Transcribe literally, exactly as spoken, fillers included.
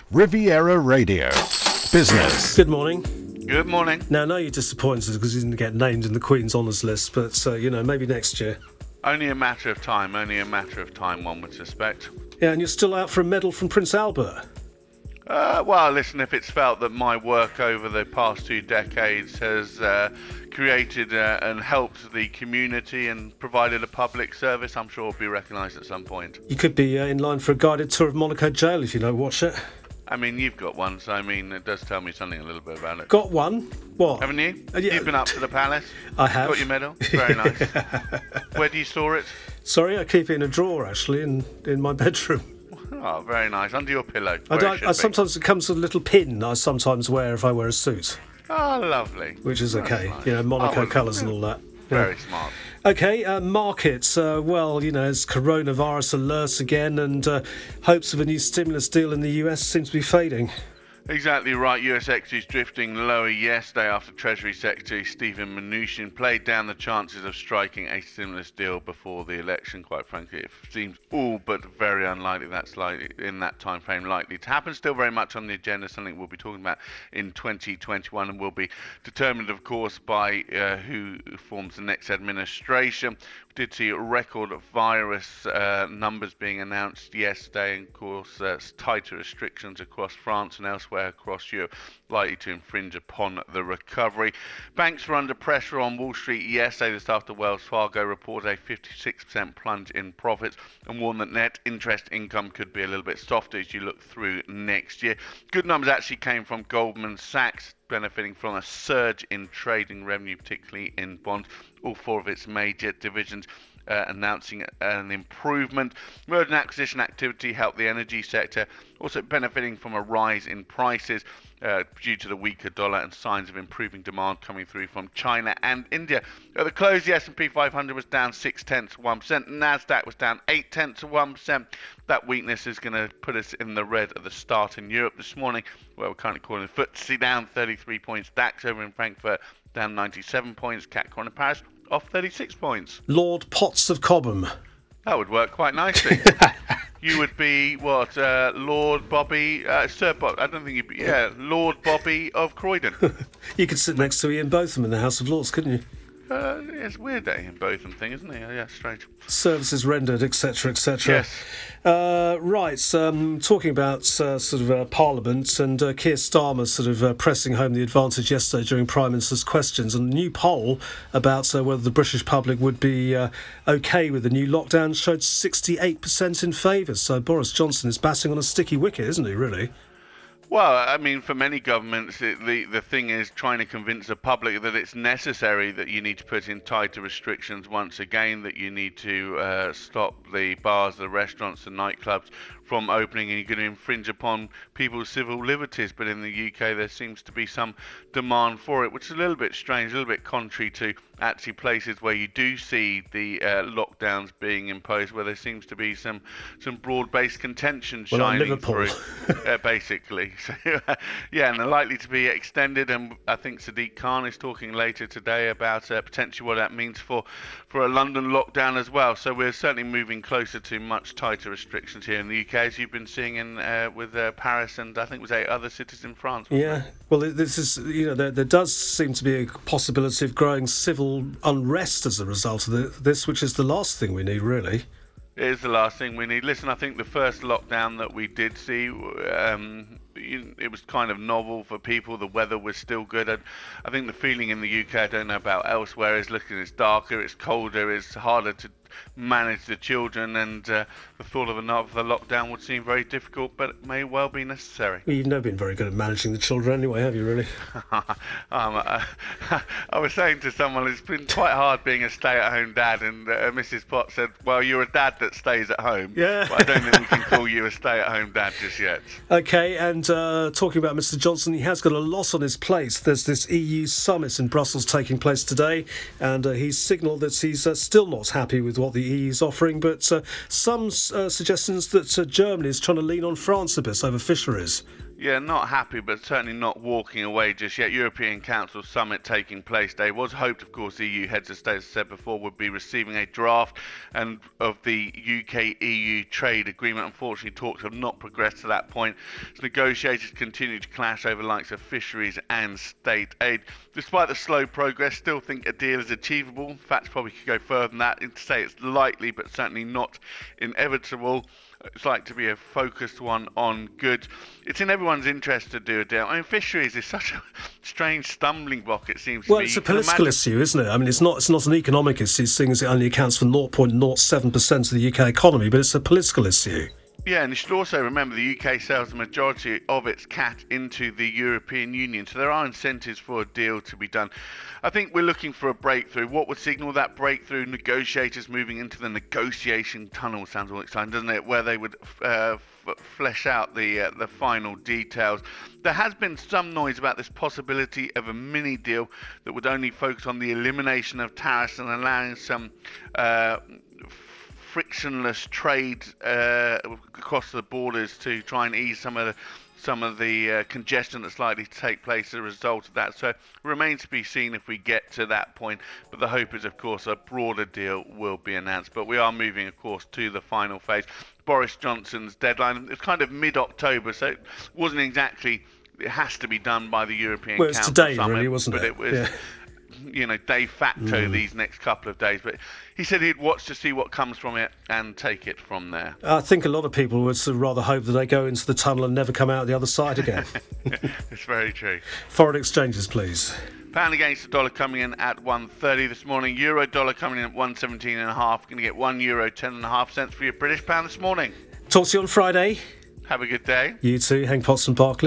Riviera Radio. Business. Good morning. Good morning. Now, I know you're disappointed because you didn't get named in the Queen's Honours List, but, uh, you know, maybe next year. Only a matter of time, only a matter of time, one would suspect. Yeah, and you're still out for a medal from Prince Albert. Uh, well, listen, if it's felt that my work over the past two decades has uh, created uh, and helped the community and provided a public service, I'm sure it'll be recognised at some point. You could be uh, in line for a guided tour of Monaco Jail if you don't watch it. I mean, you've got one, so I mean, it does tell me something a little bit about it. Got one? What? Haven't you? Uh, yeah. You've been up to the palace? I have. Got your medal? Very nice. Where do you store it? Sorry, I keep it in a drawer, actually, in, in my bedroom. Oh, very nice. Under your pillow. I, where don't, it should I be. sometimes it comes with a little pin I sometimes wear if I wear a suit, Oh, lovely. which is That's okay. nice. You know, Monaco Oh, well, colours and all that. Yeah. Very smart. Okay, uh, markets. Uh, well, you know, as coronavirus alerts again, and uh, hopes of a new stimulus deal in the U S seem to be fading. Exactly right. U S equities drifting lower yesterday after Treasury Secretary Steven Mnuchin played down the chances of striking a stimulus deal before the election. Quite frankly, it seems all but very unlikely that's likely in that time frame likely to happen. Still very much on the agenda, something we'll be talking about in twenty twenty-one, and will be determined, of course, by uh, who forms the next administration. We did see record virus uh, numbers being announced yesterday, and of course, uh, tighter restrictions across France and elsewhere across Europe likely to infringe upon the recovery. Banks were under pressure on Wall Street yesterday, this after Wells Fargo reported a fifty-six percent plunge in profits and warned that net interest income could be a little bit softer as you look through next year. Good numbers actually came from Goldman Sachs, benefiting from a surge in trading revenue, particularly in bonds. All four of its major divisions Uh, announcing an improvement. Merger and acquisition activity helped the energy sector, also benefiting from a rise in prices uh, due to the weaker dollar and signs of improving demand coming through from China and India. At the close, the S and P five hundred was down six tenths of one percent. NASDAQ was down eight tenths of one percent. That weakness is going to put us in the red at the start in Europe this morning, where we're currently calling the F T S E down thirty-three points. DAX over in Frankfurt down ninety-seven points. C A C in Paris off thirty-six points. Lord Potts of Cobham. That would work quite nicely. You would be, what, uh, Lord Bobby, uh, Sir Bob, I don't think you'd be, yeah, Lord Bobby of Croydon. You could sit next to Ian Botham in the House of Lords, couldn't you? Uh, yeah, it's weird that Ian Botham thing, isn't it? Yeah, strange. Services rendered, et cetera, et cetera. Yes. Uh, right, um, talking about uh, sort of uh, Parliament and uh, Keir Starmer sort of uh, pressing home the advantage yesterday during Prime Minister's questions, and a new poll about uh, whether the British public would be uh, OK with the new lockdown showed sixty-eight percent in favour. So Boris Johnson is batting on a sticky wicket, isn't he, really? Well, I mean, for many governments, it, the, the thing is trying to convince the public that it's necessary that you need to put in tighter restrictions once again, that you need to uh, stop the bars, the restaurants, the nightclubs from opening, and you're going to infringe upon people's civil liberties. But in the U K, there seems to be some demand for it, which is a little bit strange, a little bit contrary to actually places where you do see the uh, lockdowns being imposed, where there seems to be some some broad-based contention Well, like shining Liverpool. through, uh, basically. So, yeah, and they're likely to be extended. And I think Sadiq Khan is talking later today about uh, potentially what that means for for a London lockdown as well. So we're certainly moving closer to much tighter restrictions here in the U K, as you've been seeing in uh, with uh, Paris and I think it was eight other cities in France. Yeah, well, this is, you know, there, there does seem to be a possibility of growing civil unrest as a result of the, this, which is the last thing we need, really. It is the last thing we need. Listen, I think the first lockdown that we did see, um, it was kind of novel for people. The weather was still good. And I think the feeling in the U K, I don't know about elsewhere, is looking, it's darker, it's colder, it's harder to manage the children, and uh, the thought of another lockdown would seem very difficult, but it may well be necessary. Well, you've never been very good at managing the children anyway, have you, really? um, uh, I was saying to someone, it's been quite hard being a stay-at-home dad, and uh, Missus Potts said, well, you're a dad that stays at home. Yeah. But I don't think we can call you a stay-at-home dad just yet. OK, and uh, talking about Mister Johnson, he has got a lot on his plate. There's this E U summit in Brussels taking place today, and uh, he's signalled that he's uh, still not happy with what the E U is offering, but uh, some uh, suggestions that uh, Germany is trying to lean on France a bit over fisheries. Yeah, not happy, but certainly not walking away just yet. European Council summit taking place today. Was hoped, of course, E U heads of state, as I said before, would be receiving a draft and of the U K E U trade agreement. Unfortunately, talks have not progressed to that point. So negotiators continue to clash over the likes of fisheries and state aid. Despite the slow progress, still think a deal is achievable. In fact, probably could go further than that. To say it's likely, but certainly not inevitable. It's like to be a focused one on goods. It's in everyone's interest to do a deal. I mean, fisheries is such a strange stumbling block, it seems well, to be. Well, it's You a political imagine... issue, isn't it? I mean, it's not it's not an economic issue, seeing as it only accounts for zero point zero seven percent of the U K economy, but it's a political issue. Yeah, and you should also remember the U K sells the majority of its cat into the European Union, so there are incentives for a deal to be done. I think we're looking for a breakthrough. What would signal that breakthrough? Negotiators moving into the negotiation tunnel, sounds all exciting, doesn't it? Where they would uh, f- flesh out the uh, the final details. There has been some noise about this possibility of a mini deal that would only focus on the elimination of tariffs and allowing some uh, frictionless trade uh, across the borders to try and ease some of the some of the uh, congestion that's likely to take place as a result of that. So it remains to be seen if we get to that point. But the hope is, of course, a broader deal will be announced. But we are moving, of course, to the final phase. Boris Johnson's deadline, it's kind of mid-October, so it wasn't exactly, it has to be done by the European well, it's Council today, Summit, really, wasn't but it? it was, yeah. you know, de facto Mm. these next couple of days. But he said he'd watch to see what comes from it and take it from there. I think a lot of people would sort of rather hope that they go into the tunnel and never come out the other side again. It's very true. Foreign exchanges, please. Pound against the dollar coming in at one thirty this morning. Euro dollar coming in at one seventeen and a half. Going to get one euro ten and a half cents for your British pound this morning. Talk to you on Friday. Have a good day. You too, Hank Potts and Barclays.